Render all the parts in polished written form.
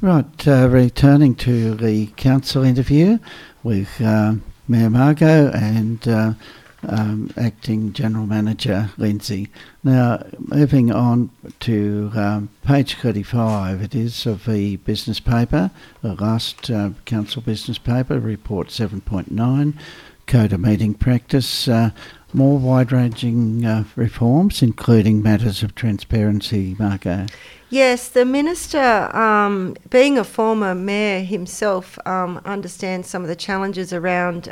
Right, returning to the council interview with Mayor Margot and Acting General Manager Lindsay. Now, moving on to page 35, it is of the business paper, the last council business paper, report 7.9, Code of Meeting Practice, more wide-ranging reforms, including matters of transparency, Margot. Yes, the Minister, being a former mayor himself, understands some of the challenges around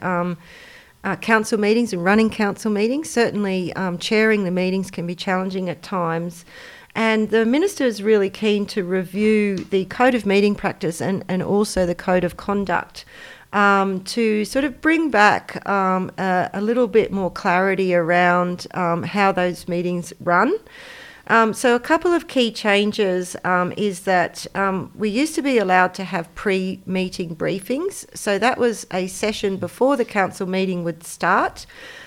council meetings and running council meetings. Certainly chairing the meetings can be challenging at times. And the Minister is really keen to review the Code of Meeting Practice and also the Code of Conduct to sort of bring back a little bit more clarity around how those meetings run. So a couple of key changes is that we used to be allowed to have pre-meeting briefings. So that was a session before the council meeting would start,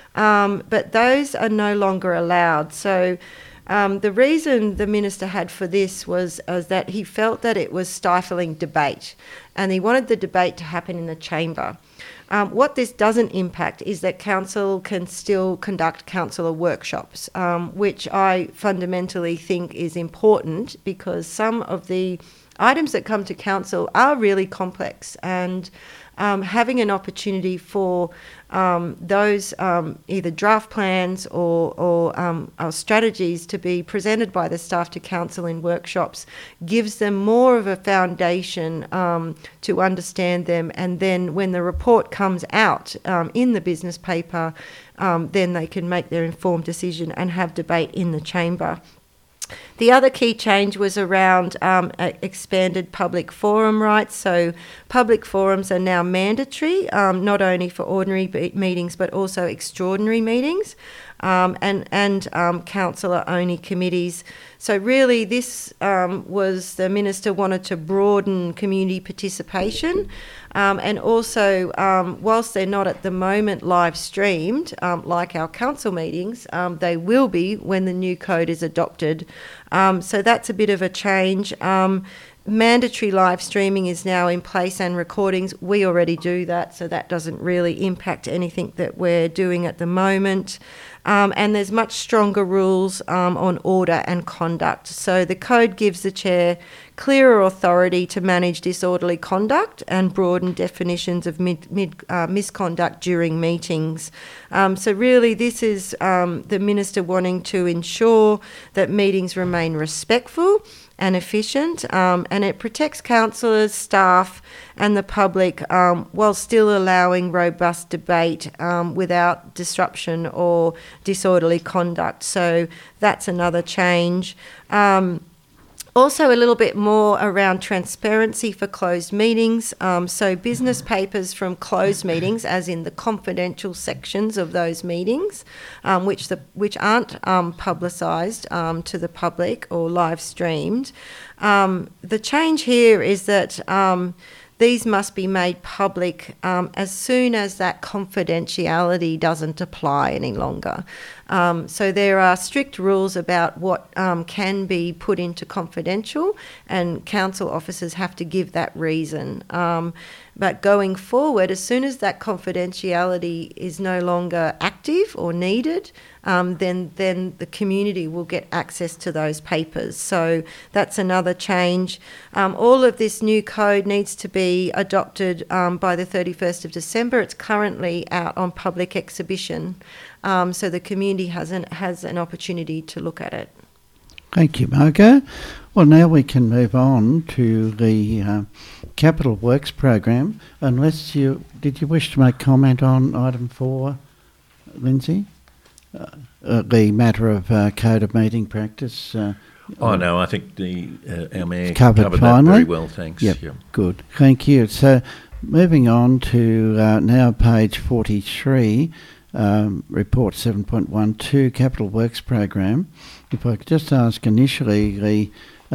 but those are no longer allowed. So the reason the Minister had for this was that he felt that it was stifling debate and he wanted the debate to happen in the chamber. What this doesn't impact is that council can still conduct councillor workshops, which I fundamentally think is important because some of the items that come to council are really complex, and having an opportunity for those either draft plans or strategies to be presented by the staff to council in workshops gives them more of a foundation to understand them, and then when the report comes out in the business paper, then they can make their informed decision and have debate in the chamber. The other key change was around expanded public forum rights. So public forums are now mandatory, not only for ordinary meetings but also extraordinary meetings and councillor-only committees. So really this was the Minister wanted to broaden community participation and also whilst they're not at the moment live streamed like our council meetings, they will be when the new code is adopted. So that's a bit of a change. Mandatory live streaming is now in place and recordings. We already do that, so that doesn't really impact anything that we're doing at the moment. And there's much stronger rules on order and conduct. So the code gives the chair clearer authority to manage disorderly conduct and broaden definitions of misconduct during meetings. So really this is the Minister wanting to ensure that meetings remain respectful and efficient, and it protects councillors, staff and the public while still allowing robust debate without disruption or disorderly conduct. So that's another change. Also a little bit more around transparency for closed meetings. So business papers from closed meetings, as in the confidential sections of those meetings, which aren't publicised to the public or live streamed. The change here is that these must be made public as soon as that confidentiality doesn't apply any longer. So there are strict rules about what can be put into confidential, and council officers have to give that reason. But going forward, as soon as that confidentiality is no longer active or needed, then the community will get access to those papers. So that's another change. All of this new code needs to be adopted by the 31st of December. It's currently out on public exhibition, so the community has an opportunity to look at it. Thank you, Margot. Well, now we can move on to the Capital Works program. Unless did you wish to make comment on item 4, Lindsay? The matter of Code of Meeting Practice. No, I think our Mayor covered that very well, thanks. Yep, good. Thank you. So moving on to now page 43, report 7.12, Capital Works program. If I could just ask initially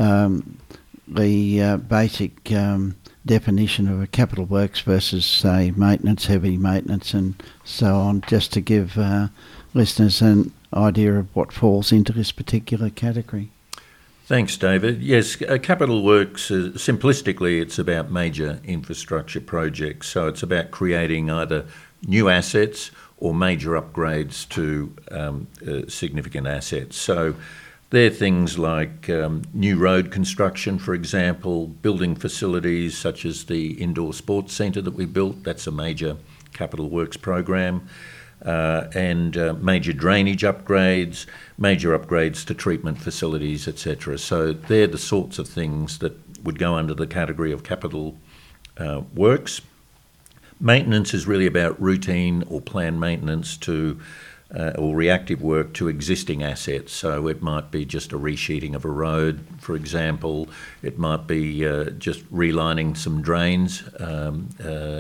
the basic definition of a capital works versus, say, maintenance, heavy maintenance and so on, just to give listeners an idea of what falls into this particular category. Thanks, David. Yes, Capital Works, simplistically, it's about major infrastructure projects. So it's about creating either new assets or major upgrades to significant assets. So they're things like new road construction, for example, building facilities such as the indoor sports centre that we built. That's a major Capital Works program. And major drainage upgrades, major upgrades to treatment facilities, etc. So they're the sorts of things that would go under the category of capital works. Maintenance is really about routine or planned maintenance to or reactive work to existing assets. So it might be just a resheeting of a road, for example. It might be just relining some drains, and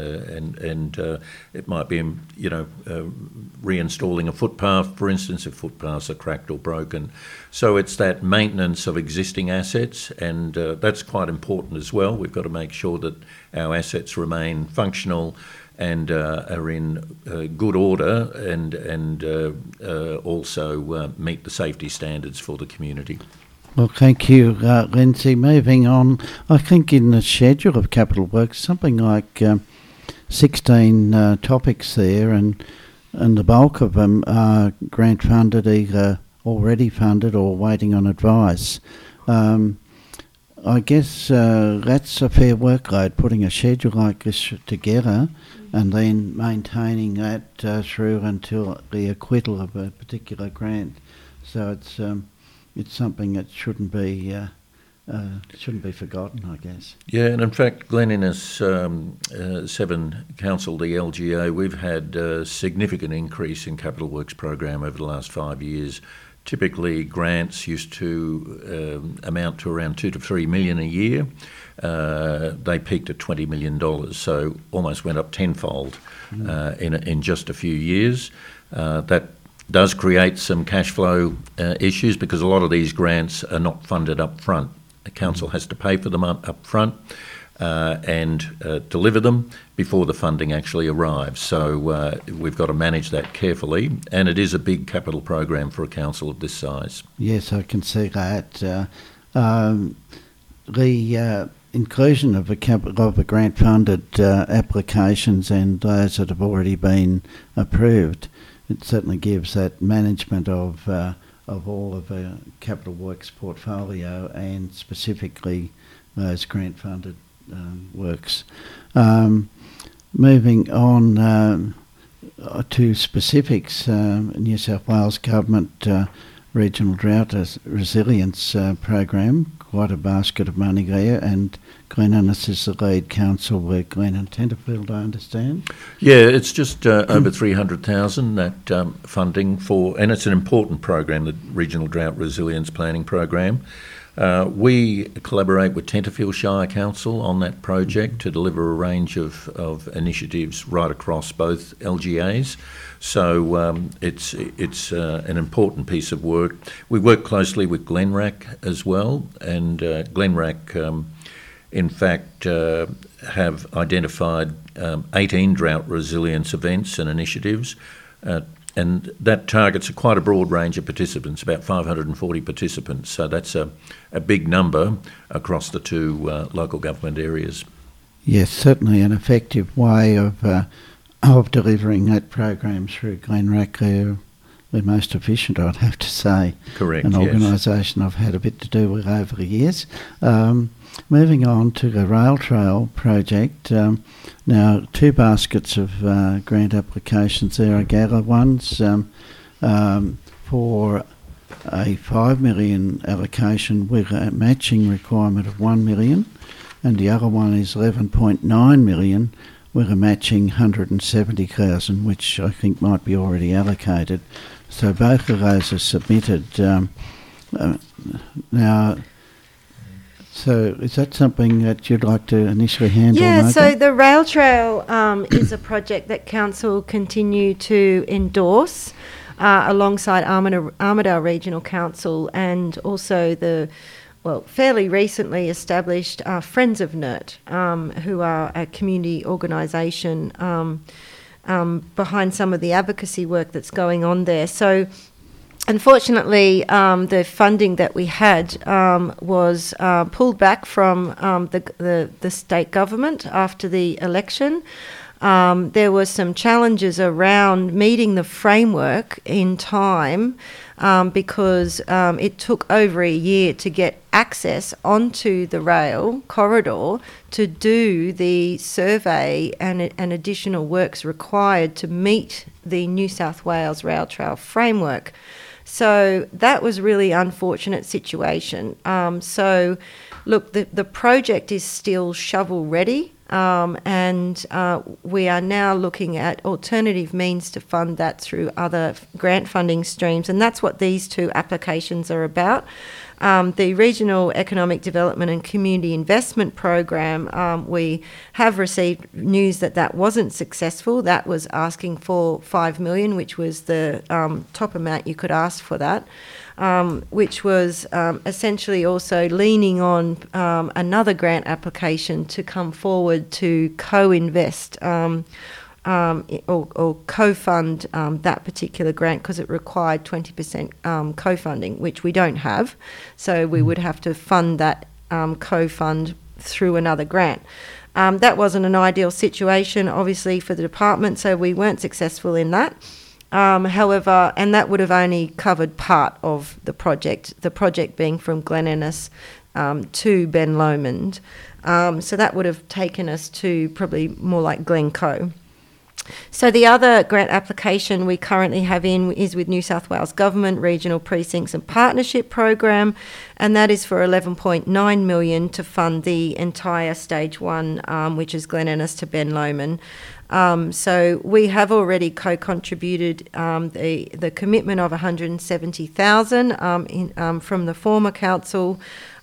it might be, reinstalling a footpath, for instance, if footpaths are cracked or broken. So it's that maintenance of existing assets, and that's quite important as well. We've got to make sure that our assets remain functional and are in good order and also meet the safety standards for the community. Well, thank you, Lindsay. Moving on, I think in the schedule of Capital Works, something like 16 topics there, and the bulk of them are grant funded, either already funded or waiting on advice. I guess that's a fair workload, putting a schedule like this together and then maintaining that through until the acquittal of a particular grant. So it's something that shouldn't be forgotten, I guess. Yeah, and in fact, Glenn, in his 7 Council, the LGA, we've had a significant increase in Capital Works program over the last 5 years. Typically, grants used to amount to around $2 to $3 million a year. They peaked at $20 million, so almost went up tenfold in just a few years. That does create some cash flow issues because a lot of these grants are not funded up front. The council has to pay for them up front and deliver them before the funding actually arrives. So we've got to manage that carefully, and it is a big capital program for a council of this size. Yes, I can see that. The inclusion of the grant-funded applications and those that have already been approved, it certainly gives that management of all of the Capital Works portfolio and specifically those grant-funded works. Moving on to specifics, New South Wales Government Regional Drought Resilience Program, quite a basket of money there, and Glen Innes is the lead council with Glen and Tenterfield, I understand. Yeah, it's just over 300,000 that funding for, and it's an important program, the Regional Drought Resilience Planning Program. We collaborate with Tenterfield Shire Council on that project to deliver a range of initiatives right across both LGAs. So it's an important piece of work. We work closely with Glenrac as well, and Glenrac, in fact, have identified 18 drought resilience events and initiatives. And that targets quite a broad range of participants, about 540 participants. So that's a big number across the two local government areas. Yes, certainly an effective way of delivering that program through Glenrac. They're the most efficient, I'd have to say. Correct, an organisation I've had a bit to do with over the years. Moving on to the Rail Trail project, now 2 baskets of grant applications there, I gather. One's for a $5 million allocation with a matching requirement of $1 million, and the other one is $11.9 million with a matching $170,000, which I think might be already allocated. So both of those are submitted now. So is that something that you'd like to initially handle? Yeah, Margaret? so the Rail Trail is a project that Council continue to endorse alongside Armidale Regional Council and also the, fairly recently established Friends of NERT, who are a community organisation behind some of the advocacy work that's going on there. So unfortunately, the funding that we had was pulled back from the state government after the election. There were some challenges around meeting the framework in time because it took over a year to get access onto the rail corridor to do the survey and additional works required to meet the New South Wales Rail Trail framework. So that was a really unfortunate situation. So, look, the project is still shovel ready. And we are now looking at alternative means to fund that through other grant funding streams, and that's what these two applications are about. The Regional Economic Development and Community Investment Program, we have received news that wasn't successful. That was asking for $5 million, which was the top amount you could ask for that. Which was essentially also leaning on another grant application to come forward to co-invest or co-fund that particular grant, because it required 20% co-funding, which we don't have. So we would have to fund that co-fund through another grant. That wasn't an ideal situation, obviously, for the department, so we weren't successful in that. However, and that would have only covered part of the project being from Glen Innes to Ben Lomond. So that would have taken us to probably more like Glencoe. So the other grant application we currently have in is with New South Wales Government Regional Precincts and Partnership Program, and that is for $11.9 million to fund the entire Stage 1, which is Glen Innes to Ben Lomond. So we have already co-contributed the commitment of $170,000 from the former council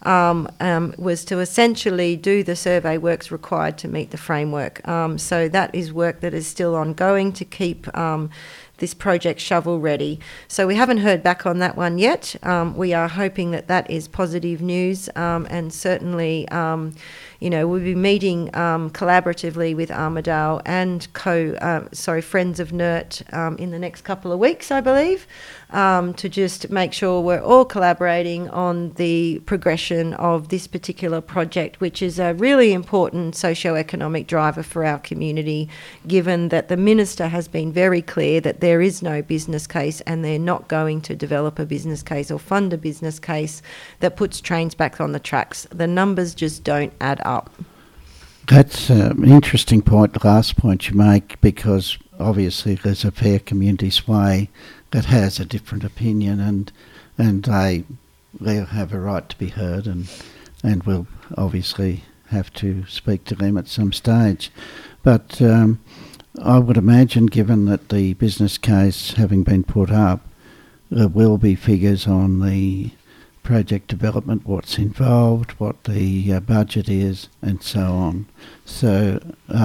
was to essentially do the survey works required to meet the framework. So that is work that is still ongoing to keep this project shovel ready. So we haven't heard back on that one yet. We are hoping that is positive news, and certainly we'll be meeting collaboratively with Armidale and Friends of NERT in the next couple of weeks, I believe, to just make sure we're all collaborating on the progression of this particular project, which is a really important socio-economic driver for our community, given that the Minister has been very clear that there is no business case and they're not going to develop a business case or fund a business case that puts trains back on the tracks. The numbers just don't add up. That's an interesting point, the last point you make, because obviously there's a fair community sway that has a different opinion, and they'll have a right to be heard, and we'll obviously have to speak to them at some stage. But I would imagine, given that the business case having been put up, there will be figures on the project development, what's involved, what the budget is, and so on. So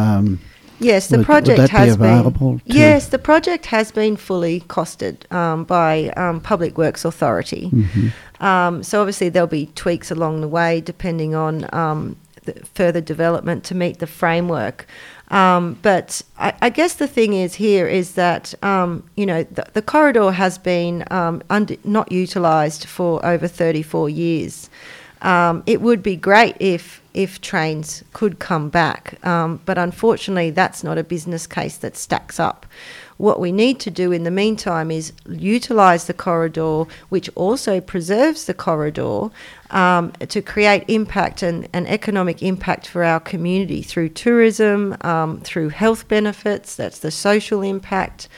yes, the project has been. Yes, the project has been fully costed by Public Works Authority. Mm-hmm. So obviously there'll be tweaks along the way depending on the further development to meet the framework. But I guess the thing is here is that, the corridor has been not utilised for over 34 years. It would be great if trains could come back, but unfortunately that's not a business case that stacks up. What we need to do in the meantime is utilise the corridor, which also preserves the corridor, to create impact and economic impact for our community through tourism, through health benefits, that's the social impact,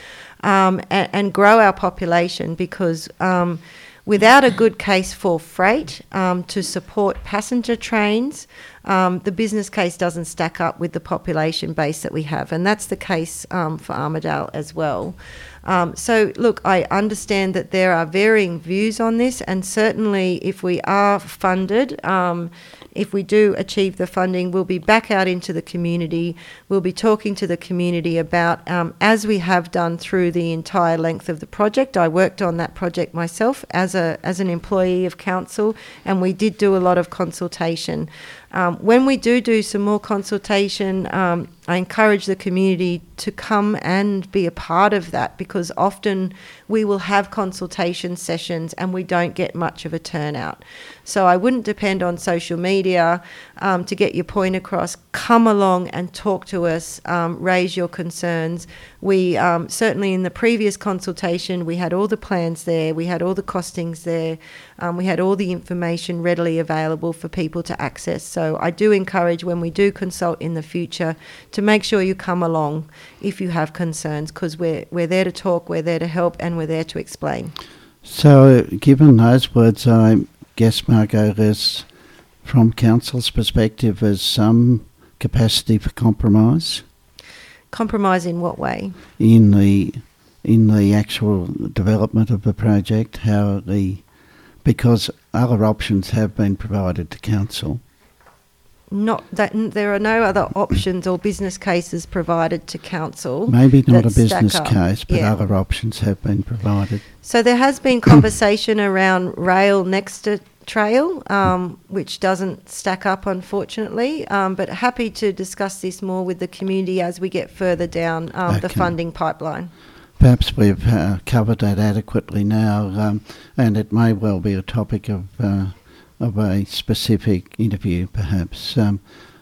and grow our population, because without a good case for freight to support passenger trains, the business case doesn't stack up with the population base that we have, and that's the case for Armidale as well. So, look, I understand that there are varying views on this, and certainly if we are funded, if we do achieve the funding, we'll be back out into the community. We'll be talking to the community about, as we have done through the entire length of the project. I worked on that project myself as an employee of council, and we did do a lot of consultation. When we do some more consultation, I encourage the community to come and be a part of that, because often we will have consultation sessions and we don't get much of a turnout. So I wouldn't depend on social media to get your point across. Come along and talk to us, raise your concerns. We certainly in the previous consultation, we had all the plans there, we had all the costings there, we had all the information readily available for people to access. So I do encourage, when we do consult in the future, to make sure you come along if you have concerns, because we're there to talk, we're there to help, and we're there to explain. So given those words, I guess, Margot, there's, from Council's perspective, there's some capacity for compromise. Compromise in what way? In the actual development of the project, because other options have been provided to Council. Not that there are no other options or business cases provided to Council. Maybe not a that stack business up. case, but Yeah. other options have been provided. So there has been conversation around rail next to trail, which doesn't stack up, unfortunately, but happy to discuss this more with the community as we get further down the Okay. funding pipeline. Perhaps we've covered that adequately now, and it may well be a topic of a specific interview, perhaps.